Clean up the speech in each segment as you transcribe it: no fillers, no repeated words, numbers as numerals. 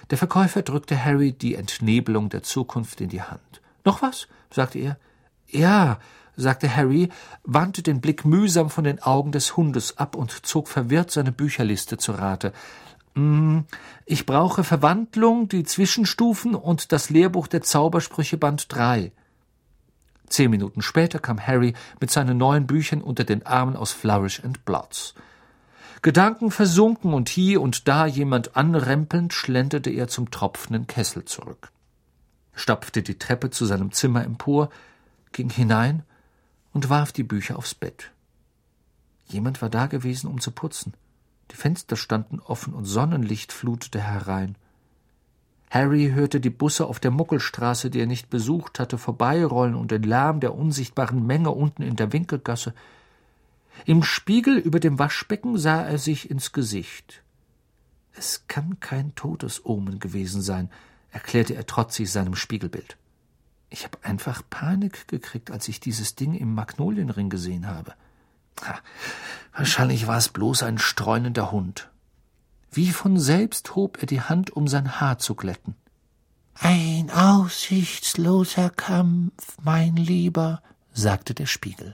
Der Verkäufer drückte Harry die Entnebelung der Zukunft in die Hand. »Noch was?« sagte er. »Ja«, sagte Harry, wandte den Blick mühsam von den Augen des Hundes ab und zog verwirrt seine Bücherliste zu Rate. »Ich brauche Verwandlung, die Zwischenstufen und das Lehrbuch der Zaubersprüche Band 3. 10 Minuten später kam Harry mit seinen neuen Büchern unter den Armen aus Flourish and Blotts. Gedanken versunken und hier und da jemand anrempelnd schlenderte er zum tropfenden Kessel zurück, stapfte die Treppe zu seinem Zimmer empor, ging hinein und warf die Bücher aufs Bett. Jemand war da gewesen, um zu putzen. Die Fenster standen offen und Sonnenlicht flutete herein. Harry hörte die Busse auf der Muckelstraße, die er nicht besucht hatte, vorbeirollen und den Lärm der unsichtbaren Menge unten in der Winkelgasse. Im Spiegel über dem Waschbecken sah er sich ins Gesicht. »Es kann kein Todesomen gewesen sein«, erklärte er trotzig seinem Spiegelbild. »Ich habe einfach Panik gekriegt, als ich dieses Ding im Magnolienring gesehen habe. Wahrscheinlich war es bloß ein streunender Hund.« Wie von selbst hob er die Hand, um sein Haar zu glätten. »Ein aussichtsloser Kampf, mein Lieber«, sagte der Spiegel.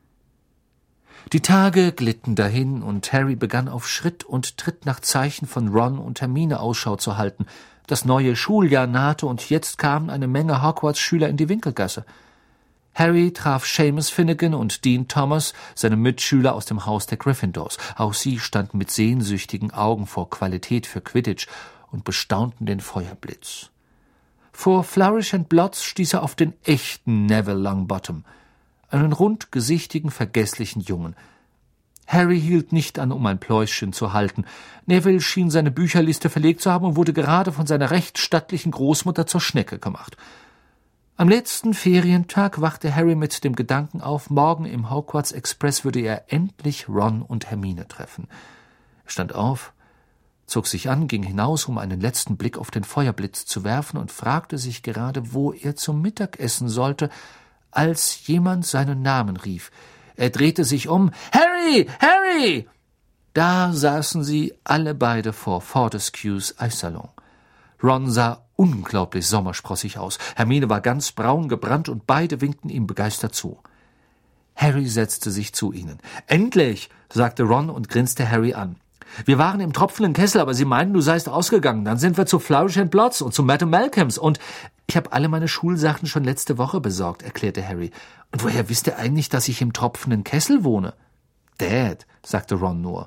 Die Tage glitten dahin, und Harry begann auf Schritt und Tritt nach Zeichen von Ron und Hermine Ausschau zu halten. Das neue Schuljahr nahte, und jetzt kamen eine Menge Hogwarts-Schüler in die Winkelgasse. Harry traf Seamus Finnegan und Dean Thomas, seine Mitschüler aus dem Haus der Gryffindors. Auch sie standen mit sehnsüchtigen Augen vor Qualität für Quidditch und bestaunten den Feuerblitz. Vor Flourish and Blotts stieß er auf den echten Neville Longbottom, einen rundgesichtigen, vergesslichen Jungen. Harry hielt nicht an, um ein Pläuschen zu halten. Neville schien seine Bücherliste verlegt zu haben und wurde gerade von seiner recht stattlichen Großmutter zur Schnecke gemacht. Am letzten Ferientag wachte Harry mit dem Gedanken auf, morgen im Hogwarts Express würde er endlich Ron und Hermine treffen. Er stand auf, zog sich an, ging hinaus, um einen letzten Blick auf den Feuerblitz zu werfen und fragte sich gerade, wo er zum Mittag essen sollte, als jemand seinen Namen rief. Er drehte sich um. »Harry! Harry!« Da saßen sie alle beide vor Fortescues Eissalon. Ron sah unglaublich sommersprossig aus. Hermine war ganz braun gebrannt und beide winkten ihm begeistert zu. Harry setzte sich zu ihnen. »Endlich«, sagte Ron und grinste Harry an. »Wir waren im tropfenden Kessel, aber sie meinten, du seist ausgegangen. Dann sind wir zu Flourish and Blotts und zu Madame Malcolms und ich habe alle meine Schulsachen schon letzte Woche besorgt«, erklärte Harry. »Und woher wisst ihr eigentlich, dass ich im tropfenden Kessel wohne?« »Dad«, sagte Ron nur.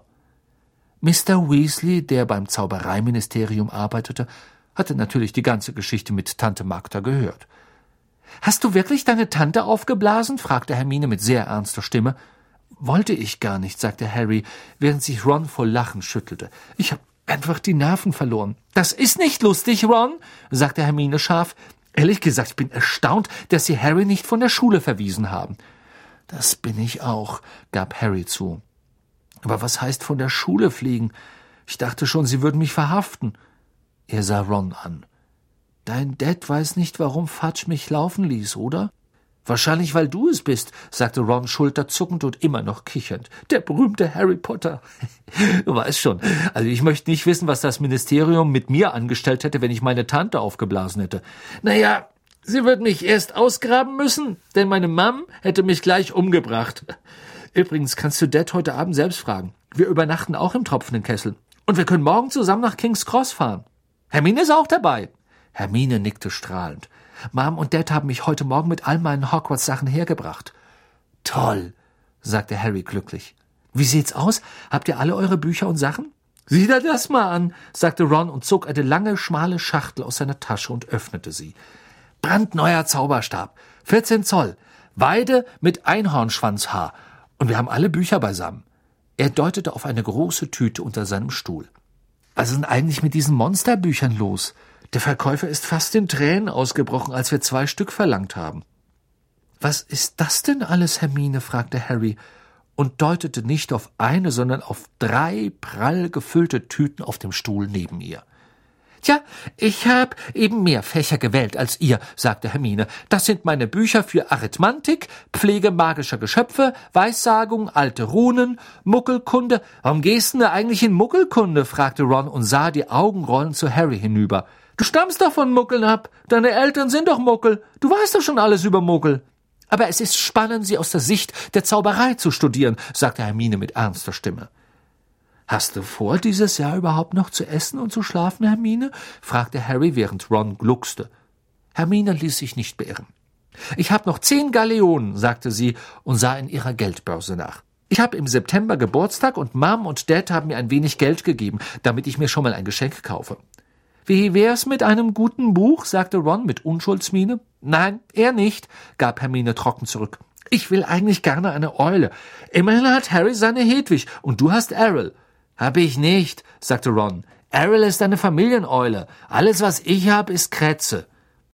Mr. Weasley, der beim Zaubereiministerium arbeitete, hatte natürlich die ganze Geschichte mit Tante Magda gehört. »Hast du wirklich deine Tante aufgeblasen?« fragte Hermine mit sehr ernster Stimme. »Wollte ich gar nicht«, sagte Harry, während sich Ron vor Lachen schüttelte. »Ich habe einfach die Nerven verloren.« »Das ist nicht lustig, Ron«, sagte Hermine scharf. »Ehrlich gesagt, ich bin erstaunt, dass Sie Harry nicht von der Schule verwiesen haben.« »Das bin ich auch«, gab Harry zu. »Aber was heißt von der Schule fliegen? Ich dachte schon, Sie würden mich verhaften.« Er sah Ron an. »Dein Dad weiß nicht, warum Fudge mich laufen ließ, oder?« »Wahrscheinlich, weil du es bist«, sagte Ron schulterzuckend und immer noch kichernd. »Der berühmte Harry Potter.« »Du weißt schon, also ich möchte nicht wissen, was das Ministerium mit mir angestellt hätte, wenn ich meine Tante aufgeblasen hätte.« »Naja, sie wird mich erst ausgraben müssen, denn meine Mom hätte mich gleich umgebracht. Übrigens kannst du Dad heute Abend selbst fragen. Wir übernachten auch im tropfenden Kessel. Und wir können morgen zusammen nach King's Cross fahren. Hermine ist auch dabei.« Hermine nickte strahlend. »Mom und Dad haben mich heute Morgen mit all meinen Hogwarts-Sachen hergebracht.« »Toll«, sagte Harry glücklich. »Wie sieht's aus? Habt ihr alle eure Bücher und Sachen?« »Sieh dir das mal an«, sagte Ron und zog eine lange, schmale Schachtel aus seiner Tasche und öffnete sie. »Brandneuer Zauberstab, 14 Zoll, Weide mit Einhornschwanzhaar. Und wir haben alle Bücher beisammen.« Er deutete auf eine große Tüte unter seinem Stuhl. »Was ist denn eigentlich mit diesen Monsterbüchern los? Der Verkäufer ist fast in Tränen ausgebrochen, als wir 2 Stück verlangt haben.« »Was ist das denn alles, Hermine?« fragte Harry und deutete nicht auf eine, sondern auf 3 prall gefüllte Tüten auf dem Stuhl neben ihr. »Tja, ich habe eben mehr Fächer gewählt als ihr«, sagte Hermine. »Das sind meine Bücher für Arithmantik, Pflege magischer Geschöpfe, Weissagung, alte Runen, Muggelkunde.« »Warum gehst du denn eigentlich in Muggelkunde?« fragte Ron und sah die Augen rollend zu Harry hinüber. »Du stammst doch von Muggeln ab. Deine Eltern sind doch Muggel. Du weißt doch schon alles über Muggel.« »Aber es ist spannend, sie aus der Sicht der Zauberei zu studieren«, sagte Hermine mit ernster Stimme. »Hast du vor, dieses Jahr überhaupt noch zu essen und zu schlafen, Hermine?« fragte Harry, während Ron gluckste. Hermine ließ sich nicht beirren. »Ich habe noch 10 Galeonen«, sagte sie und sah in ihrer Geldbörse nach. »Ich habe im September Geburtstag und Mom und Dad haben mir ein wenig Geld gegeben, damit ich mir schon mal ein Geschenk kaufe.« »Wie wär's mit einem guten Buch?« sagte Ron mit Unschuldsmiene. »Nein, eher nicht«, gab Hermine trocken zurück. »Ich will eigentlich gerne eine Eule. Immerhin hat Harry seine Hedwig und du hast Errol.« »Hab ich nicht«, sagte Ron. »Errol ist eine Familieneule. Alles, was ich hab, ist Krätze.«